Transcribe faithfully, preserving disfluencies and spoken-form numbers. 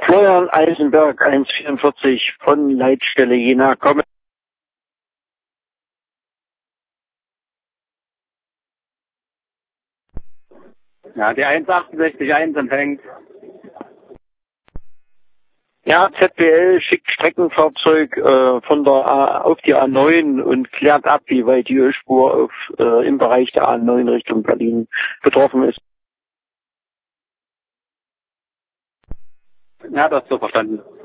Florian Eisenberg, eins vierundvierzig von Leitstelle Jena kommen. Ja, die eins achtundsechzig eins empfängt. Ja, Z B L schickt Streckenfahrzeug äh, von der A, auf die A neun und klärt ab, wie weit die Ölspur auf, äh, im Bereich der A neun Richtung Berlin betroffen ist. Ja, das ist so verstanden.